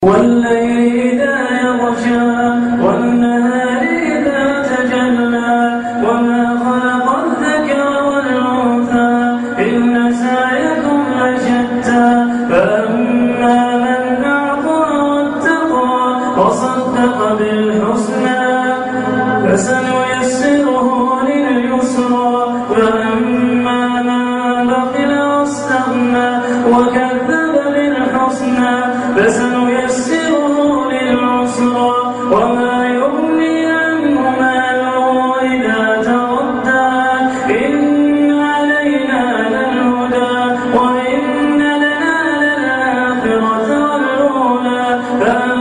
والليل إذا يغشى والنهار إذا تجلى وما خلق الذكر والأنثى إن سعيكم لشتى فأما من أعطى واتقى وصدق بالحسنى فسنيسره لليسرى وأما من بخل واستغنى وكذب بالحسنى فسنيسره للعسرى وما يغني عنه ماله إذا تردى إن علينا للهدى وإن لنا للآخرة والأولى